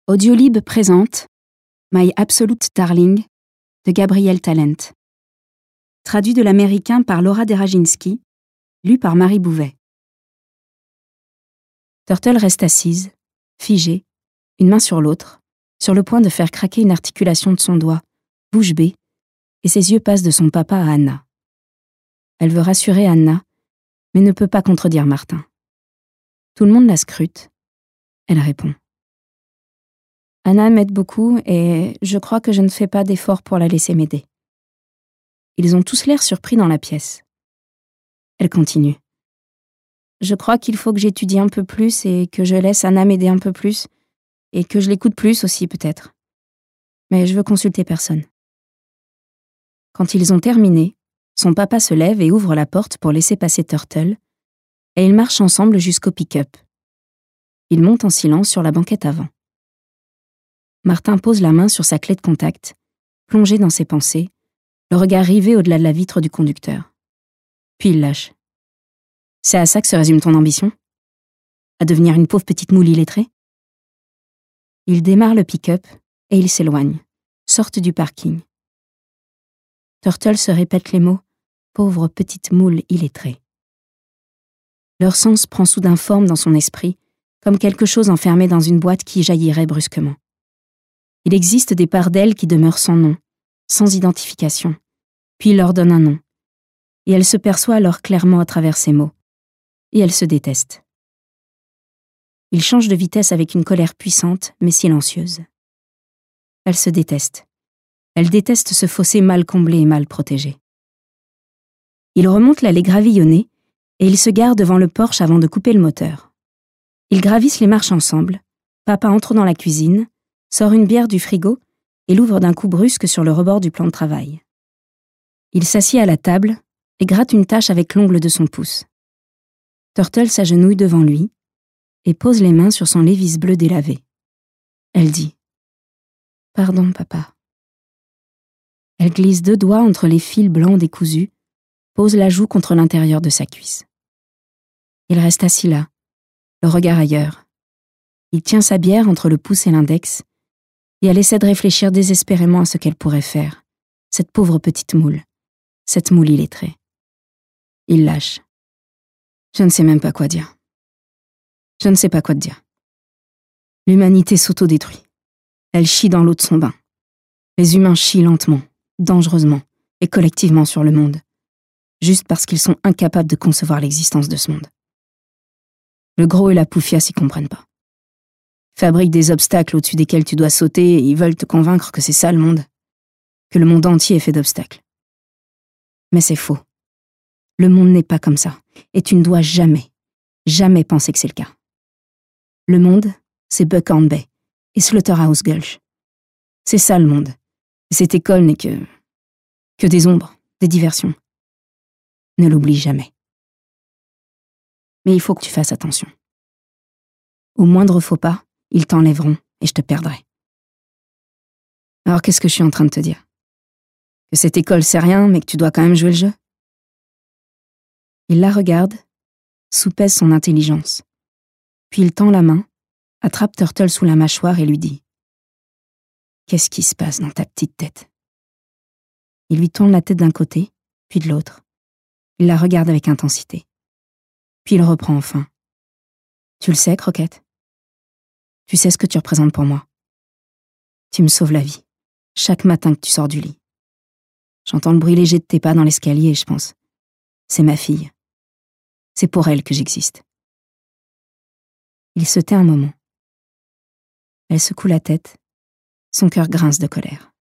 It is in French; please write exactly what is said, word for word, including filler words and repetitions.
Audiolib présente My Absolute Darling de Gabriel Talent. Traduit de l'américain par Laura Deraginski, lu par Marie Bouvet. Turtle reste assise, figée, une main sur l'autre, sur le point de faire craquer une articulation de son doigt, bouche bée, et ses yeux passent de son papa à Anna. Elle veut rassurer Anna, mais ne peut pas contredire Martin. Tout le monde la scrute. Elle répond. Anna m'aide beaucoup et je crois que je ne fais pas d'effort pour la laisser m'aider. Ils ont tous l'air surpris dans la pièce. Elle continue. Je crois qu'il faut que j'étudie un peu plus et que je laisse Anna m'aider un peu plus et que je l'écoute plus aussi peut-être. Mais je veux consulter personne. Quand ils ont terminé, son papa se lève et ouvre la porte pour laisser passer Turtle et ils marchent ensemble jusqu'au pick-up. Ils montent en silence sur la banquette avant. Martin pose la main sur sa clé de contact, plongé dans ses pensées, le regard rivé au-delà de la vitre du conducteur. Puis il lâche. C'est à ça que se résume ton ambition ? À devenir une pauvre petite moule illettrée ? Il démarre le pick-up et il s'éloigne, sortent du parking. Turtle se répète les mots « pauvre petite moule illettrée ». Leur sens prend soudain forme dans son esprit, comme quelque chose enfermé dans une boîte qui jaillirait brusquement. Il existe des parts d'elle qui demeurent sans nom, sans identification, puis il leur donne un nom. Et elle se perçoit alors clairement à travers ces mots. Et elle se déteste. Il change de vitesse avec une colère puissante, mais silencieuse. Elle se déteste. Elle déteste ce fossé mal comblé et mal protégé. Il remonte l'allée gravillonnée et il se gare devant le Porsche avant de couper le moteur. Ils gravissent les marches ensemble. Papa entre dans la cuisine, sort une bière du frigo et l'ouvre d'un coup brusque sur le rebord du plan de travail. Il s'assied à la table et gratte une tache avec l'ongle de son pouce. Turtle s'agenouille devant lui et pose les mains sur son lévis bleu délavé. Elle dit « Pardon, papa ». Elle glisse deux doigts entre les fils blancs décousus, pose la joue contre l'intérieur de sa cuisse. Il reste assis là, le regard ailleurs. Il tient sa bière entre le pouce et l'index, et elle essaie de réfléchir désespérément à ce qu'elle pourrait faire, cette pauvre petite moule, cette moule illettrée. Il lâche. Je ne sais même pas quoi dire. Je ne sais pas quoi te dire. L'humanité s'autodétruit. Elle chie dans l'eau de son bain. Les humains chient lentement, dangereusement et collectivement sur le monde, juste parce qu'ils sont incapables de concevoir l'existence de ce monde. Le gros et la poufia s'y comprennent pas. Fabriquent des obstacles au-dessus desquels tu dois sauter et ils veulent te convaincre que c'est ça le monde, que le monde entier est fait d'obstacles. Mais c'est faux. Le monde n'est pas comme ça, et tu ne dois jamais, jamais penser que c'est le cas. Le monde, c'est Buckhorn Bay et Slaughterhouse Gulch. C'est ça le monde. Et cette école n'est que... que des ombres, des diversions. Ne l'oublie jamais. Mais il faut que tu fasses attention. Au moindre faux pas, ils t'enlèveront et je te perdrai. Alors qu'est-ce que je suis en train de te dire ? Que cette école c'est rien, mais que tu dois quand même jouer le jeu ? Il la regarde, soupèse son intelligence. Puis il tend la main, attrape Turtle sous la mâchoire et lui dit « Qu'est-ce qui se passe dans ta petite tête ?» Il lui tourne la tête d'un côté, puis de l'autre. Il la regarde avec intensité. Puis il reprend enfin. « Tu le sais, Croquette ? Tu sais ce que tu représentes pour moi. Tu me sauves la vie, chaque matin que tu sors du lit. J'entends le bruit léger de tes pas dans l'escalier et je pense, c'est ma fille. C'est pour elle que j'existe. » Il se tait un moment. Elle secoue la tête, son cœur grince de colère.